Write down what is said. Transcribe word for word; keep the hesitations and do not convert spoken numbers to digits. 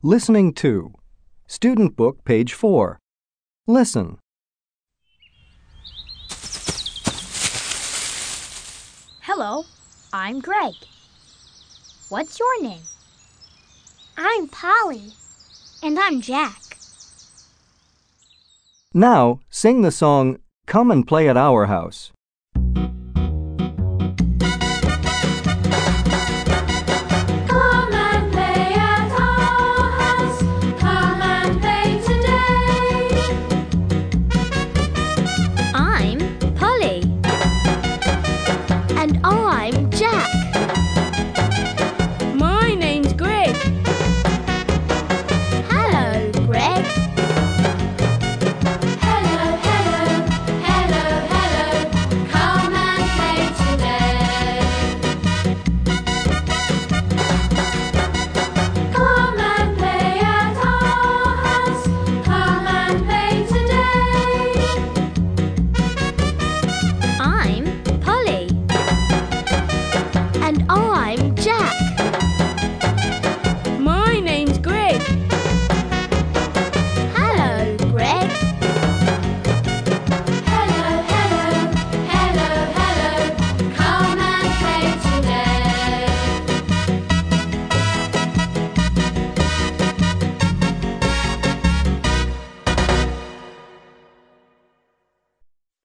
Listening to. Student Book, page four. Listen. Hello, I'm Greg. What's your name? I'm Polly. And I'm Jack. Now, sing the song Come and Play at Our House.